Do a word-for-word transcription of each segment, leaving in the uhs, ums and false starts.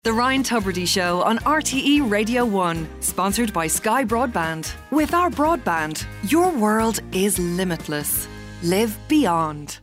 The Ryan Tubridy Show on R T E Radio one, sponsored by Sky Broadband. With our broadband, your world is limitless. Live beyond.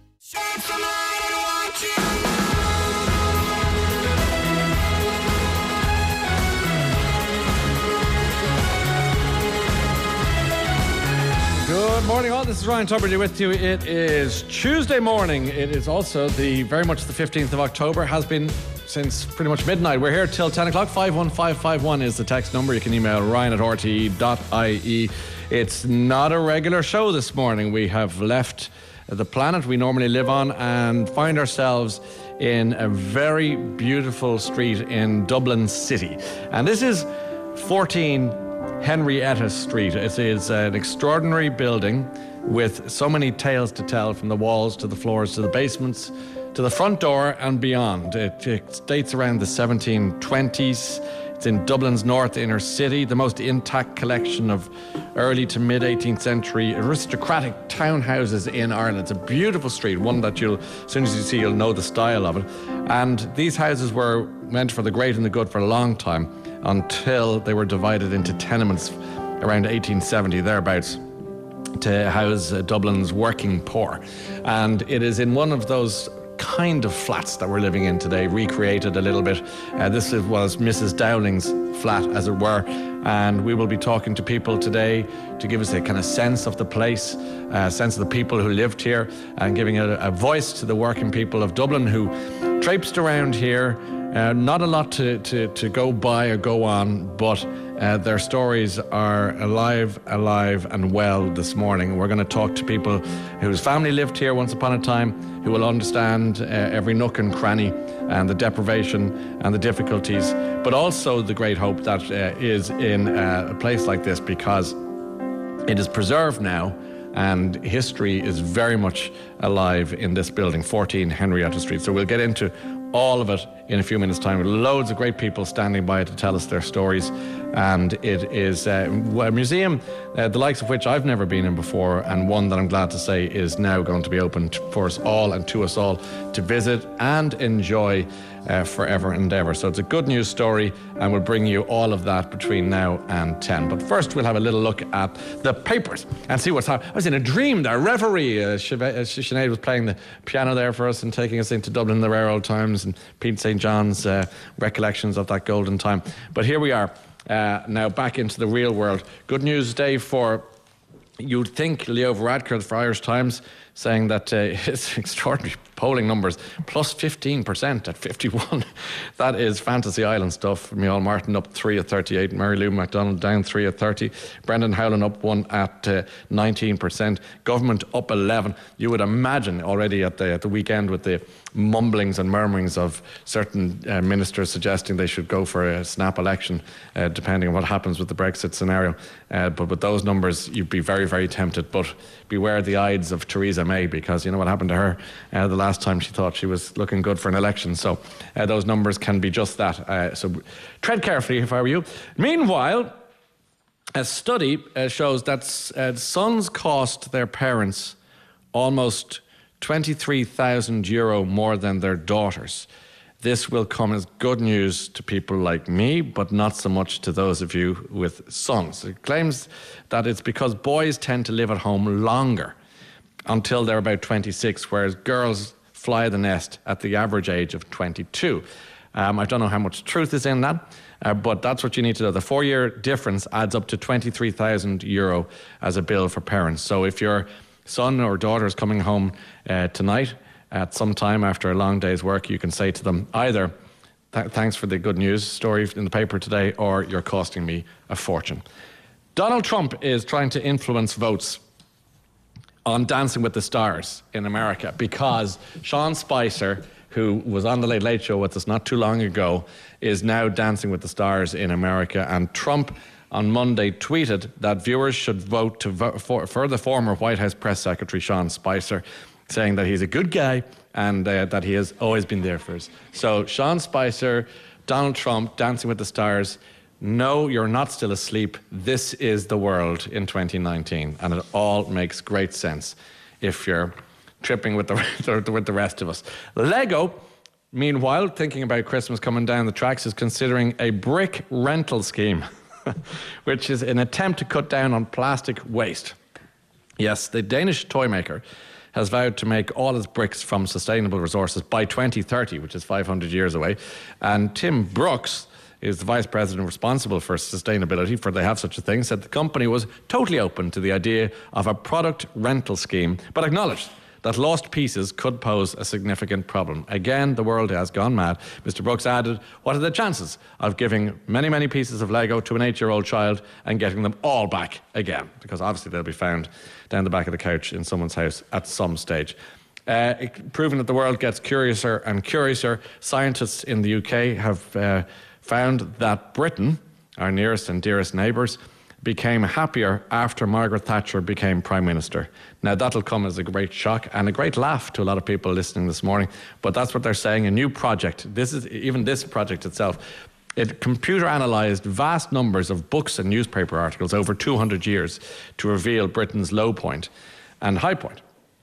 Good morning all, this is Ryan Tubridy with you. It is Tuesday morning. It is also the very much the fifteenth of October, has been since pretty much midnight. We're here till ten o'clock. five one five five one is the text number. You can email ryan at r t e dot i e. It's not a regular show this morning. We have left the planet we normally live on and find ourselves in a very beautiful street in Dublin City. And this is fourteen Henrietta Street. It is an extraordinary building with so many tales to tell, from the walls to the floors to the basements to the front door and beyond. It, it dates around the seventeen twenties. It's in Dublin's north inner city, the most intact collection of early to mid eighteenth century aristocratic townhouses in Ireland. It's a beautiful street, one that you'll, as soon as you see, you'll know the style of it. And these houses were meant for the great and the good for a long time, until they were divided into tenements around eighteen seventy, thereabouts, to house uh, Dublin's working poor. And it is in one of those kind of flats that we're living in today, recreated a little bit. Uh, this was Missus Dowling's flat, as it were, and we will be talking to people today to give us a kind of sense of the place, a sense of the people who lived here, and giving a, a voice to the working people of Dublin who traipsed around here. Uh, not a lot to, to, to go by or go on, but uh, their stories are alive, alive and well this morning. We're going to talk to people whose family lived here once upon a time, who will understand uh, every nook and cranny and the deprivation and the difficulties, but also the great hope that uh, is in uh, a place like this, because it is preserved now and history is very much alive in this building, fourteen Henrietta Street. So we'll get into all of it in a few minutes' time, with loads of great people standing by to tell us their stories. And it is uh, a museum, uh, the likes of which I've never been in before, and one that I'm glad to say is now going to be open for us all and to us all to visit and enjoy uh, forever and ever. So it's a good news story, and we'll bring you all of that between now and ten. But first, we'll have a little look at the papers and see what's happening. I was in a dream there. Reverie, uh, Sinead was playing the piano there for us and taking us into Dublin in the rare old times, and Pete Saint John's uh, recollections of that golden time. But here we are, uh, now back into the real world. Good news day for, you'd think, Leo Varadkar for Irish Times, saying that uh, it's extraordinary polling numbers, plus fifteen percent at fifty-one. That is Fantasy Island stuff. Micheál Martin up three at thirty-eight, Mary Lou MacDonald down three at thirty, Brendan Howlin up one at uh, nineteen percent, government up eleven. You would imagine already at the, at the weekend, with the mumblings and murmurings of certain uh, ministers suggesting they should go for a snap election, uh, depending on what happens with the Brexit scenario. Uh, but with those numbers, you'd be very, very tempted. But beware the Ides of Theresa May, because you know what happened to her uh, the last time she thought she was looking good for an election. So uh, those numbers can be just that. Uh, so tread carefully if I were you. Meanwhile, a study uh, shows that uh, sons cost their parents almost twenty-three thousand euro more than their daughters. This will come as good news to people like me, but not so much to those of you with sons. It claims that it's because boys tend to live at home longer, until they're about twenty-six, whereas girls fly the nest at the average age of twenty-two. Um, I don't know how much truth is in that, uh, but that's what you need to know. The four-year difference adds up to twenty-three thousand euro as a bill for parents. So if your son or daughter is coming home uh, tonight at some time after a long day's work, you can say to them either, Th- thanks for the good news story in the paper today, or you're costing me a fortune. Donald Trump is trying to influence votes on Dancing with the Stars in America, because Sean Spicer, who was on the Late Late Show with us not too long ago, is now Dancing with the Stars in America. And Trump on Monday tweeted that viewers should vote to vo- for, for the former White House press secretary Sean Spicer, saying that he's a good guy and uh, that he has always been there for us. So Sean Spicer, Donald Trump, Dancing with the Stars. No, you're not still asleep. This is the world in twenty nineteen, and it all makes great sense if you're tripping with the with the rest of us. Lego meanwhile, thinking about Christmas coming down the tracks, is considering a brick rental scheme, which is an attempt to cut down on plastic waste. Yes, the Danish toy maker has vowed to make all its bricks from sustainable resources by twenty thirty, which is five hundred years away. And Tim Brooks is the vice president responsible for sustainability, for they have such a thing, said the company was totally open to the idea of a product rental scheme, but acknowledged that lost pieces could pose a significant problem. Again, the world has gone mad. Mister Brooks added, what are the chances of giving many, many pieces of Lego to an eight-year-old child and getting them all back again? Because obviously they'll be found down the back of the couch in someone's house at some stage. Uh, it, proving that the world gets curiouser and curiouser, scientists in the U K have uh, found that Britain, our nearest and dearest neighbours, became happier after Margaret Thatcher became Prime Minister. Now, that'll come as a great shock and a great laugh to a lot of people listening this morning, but that's what they're saying. A new project, this is even this project itself, it computer analysed vast numbers of books and newspaper articles over two hundred years to reveal Britain's low point and high point.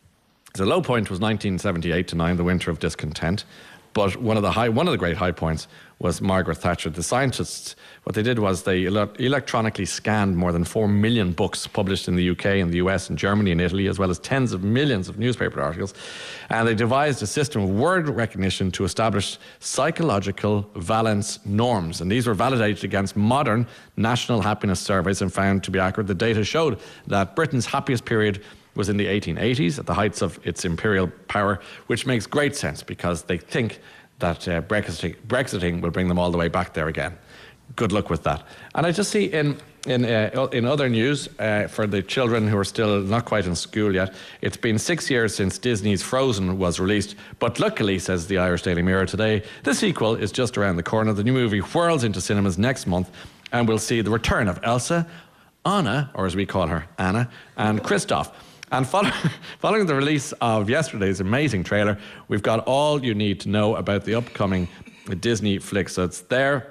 The low point was nineteen seventy-eight to nine, the winter of discontent. But one of the high, one of the great high points was Margaret Thatcher. The scientists, what they did was they ele- electronically scanned more than four million books published in the U K and the U S and Germany and Italy, as well as tens of millions of newspaper articles. And they devised a system of word recognition to establish psychological valence norms. And these were validated against modern national happiness surveys and found to be accurate. The data showed that Britain's happiest period was in the eighteen eighties, at the heights of its imperial power, which makes great sense because they think that uh, Brexiting, Brexiting will bring them all the way back there again. Good luck with that. And I just see in in uh, in other news, uh, for the children who are still not quite in school yet, it's been six years since Disney's Frozen was released, but luckily, says the Irish Daily Mirror today, the sequel is just around the corner. The new movie whirls into cinemas next month, and we'll see the return of Elsa, Anna, or as we call her, Anna, and Kristoff. And follow, following the release of yesterday's amazing trailer, we've got all you need to know about the upcoming Disney flick. So it's there.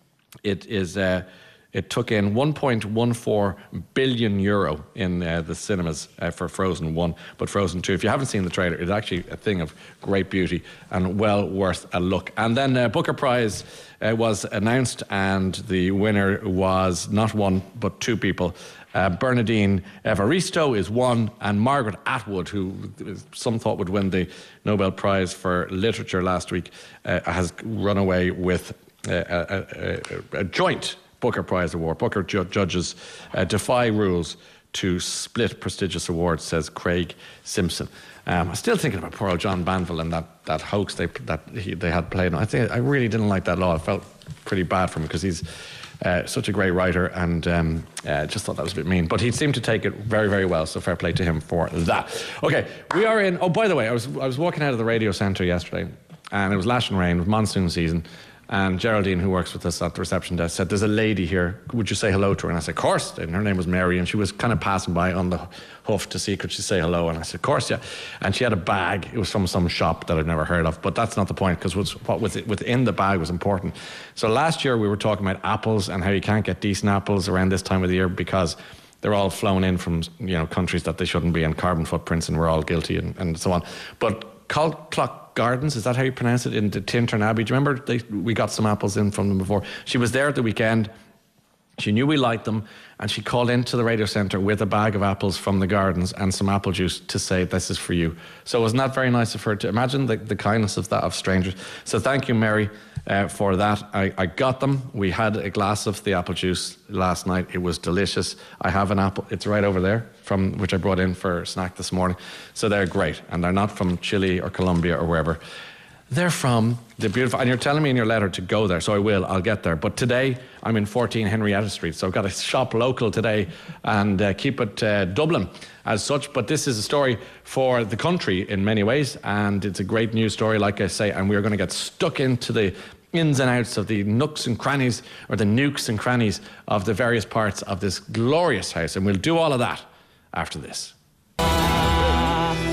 It is. Uh, it took in one point one four billion euro in uh, the cinemas uh, for Frozen one, but Frozen two. If you haven't seen the trailer, it's actually a thing of great beauty and well worth a look. And then uh, Booker Prize uh, was announced, and the winner was not one but two people. Uh, Bernardine Evaristo is one, and Margaret Atwood, who some thought would win the Nobel Prize for Literature last week, uh, has run away with uh, a, a, a joint Booker Prize award. Booker ju- judges uh, defy rules to split prestigious awards, says Craig Simpson. Um, I'm still thinking about poor old John Banville and that, that hoax they that he, they had played. I think I really didn't like that law. I felt pretty bad for him because he's Uh, such a great writer, and um, uh, just thought that was a bit mean. But he seemed to take it very, very well, so fair play to him for that. Okay, we are in... Oh, by the way, I was I was walking out of the radio centre yesterday, and it was lashing rain, it was monsoon season, and Geraldine, who works with us at the reception desk, said, there's a lady here, would you say hello to her? And I said, of course. And her name was Mary, and she was kind of passing by on the hoof to see could she say hello, and I said, of course, yeah. And she had a bag. It was from some shop that I've never heard of, but that's not the point, because what was within the bag was important. So last year we were talking about apples and how you can't get decent apples around this time of the year because they're all flown in from, you know, countries that they shouldn't be, and carbon footprints, and we're all guilty, and, and so on. But Clock Gardens, is that how you pronounce it, in Tintern Abbey? Do you remember they, we got some apples in from them before? She was there at the weekend. She knew we liked them, and she called into the radio centre with a bag of apples from the gardens and some apple juice to say, this is for you. So wasn't that very nice of her to imagine the, the kindness of that, of strangers? So thank you, Mary, uh, for that. I, I got them. We had a glass of the apple juice last night. It was delicious. I have an apple. It's right over there, from which I brought in for a snack this morning. So they're great, and they're not from Chile or Colombia or wherever. They're from the beautiful, and you're telling me in your letter to go there, so I will, I'll get there. But today, I'm in fourteen Henrietta Street, so I've got to shop local today and uh, keep it uh, Dublin as such. But this is a story for the country in many ways, and it's a great news story, like I say, and we're going to get stuck into the ins and outs of the nooks and crannies, or the nukes and crannies of the various parts of this glorious house, and we'll do all of that after this.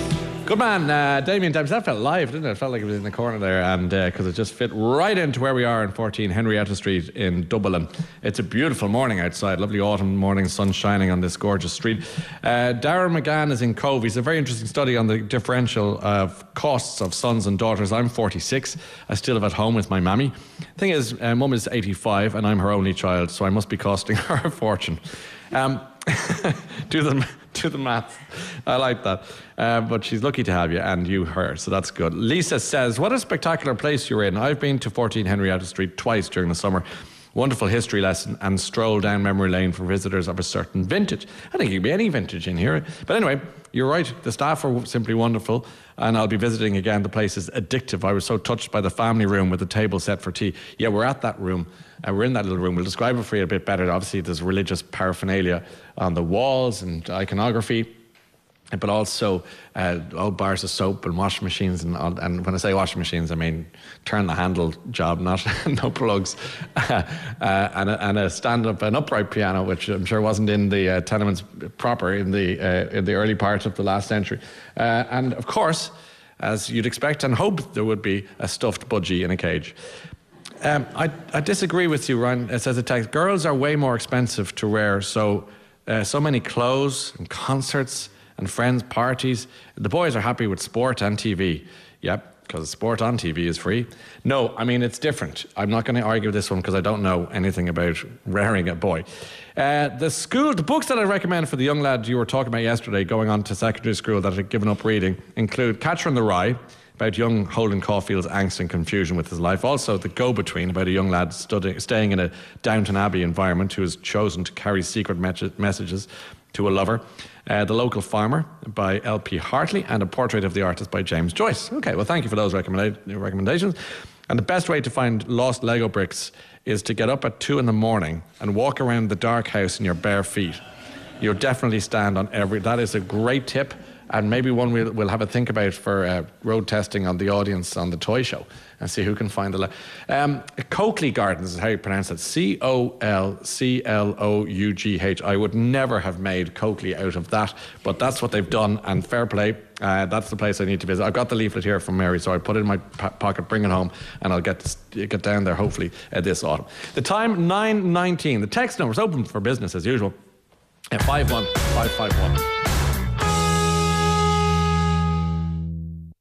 Good man, uh, Damien Dempsey. That felt live, didn't it? It felt like it was in the corner there, and because uh, it just fit right into where we are in fourteen Henrietta Street in Dublin. It's a beautiful morning outside, lovely autumn morning, sun shining on this gorgeous street. Uh, Darren McGann is in Cove. He's a very interesting study on the differential of costs of sons and daughters. I'm forty-six. I still live at home with my mammy. Thing is, uh, mum is eighty-five, and I'm her only child, so I must be costing her a fortune. Um, do the do the math. I like that. Uh, but she's lucky to have you, and you her, so that's good. Lisa says, what a spectacular place you're in. I've been to fourteen Henrietta Street twice during the summer. Wonderful history lesson and stroll down memory lane for visitors of a certain vintage. I think it could be any vintage in here. But anyway, you're right. The staff are simply wonderful, and I'll be visiting again. The place is addictive. I was so touched by the family room with the table set for tea. Yeah, we're at that room. Uh, we're in that little room. We'll describe it for you a bit better. Obviously, there's religious paraphernalia on the walls and iconography, but also uh, old bars of soap and washing machines. And, and when I say washing machines, I mean turn the handle job, not no plugs. uh, and, a, and a stand-up, an upright piano, which I'm sure wasn't in the uh, tenements proper in the uh, in the early part of the last century. Uh, and of course, as you'd expect and hope, there would be a stuffed budgie in a cage. Um, I, I disagree with you, Ryan. It says a text. Girls are way more expensive to wear, so uh, so many clothes and concerts and friends' parties. The boys are happy with sport and T V. Yep, because sport on T V is free. No, I mean, it's different. I'm not going to argue this one because I don't know anything about rearing a boy. Uh, the school, the books that I recommend for the young lad you were talking about yesterday going on to secondary school that have given up reading include Catcher in the Rye, about young Holden Caulfield's angst and confusion with his life. Also, The Go-Between, about a young lad studying, staying in a Downton Abbey environment who has chosen to carry secret me- messages to a lover. Uh, The Local Farmer by L P Hartley, and A Portrait of the Artist by James Joyce. Okay, well, thank you for those recommenda- recommendations. And the best way to find lost Lego bricks is to get up at two in the morning and walk around the dark house in your bare feet. You'll definitely stand on every... That is a great tip. And maybe one we'll, we'll have a think about for uh, road testing on the audience on the toy show and see who can find the... Le- um, Coakley Gardens is how you pronounce it. C O L C L O U G H. I would never have made Coakley out of that, but that's what they've done, and fair play. Uh, that's the place I need to visit. I've got the leaflet here from Mary, so I put it in my po- pocket, bring it home, and I'll get to, get down there hopefully uh, this autumn. The time, nine nineteen. The text number is open for business as usual at five one five five one.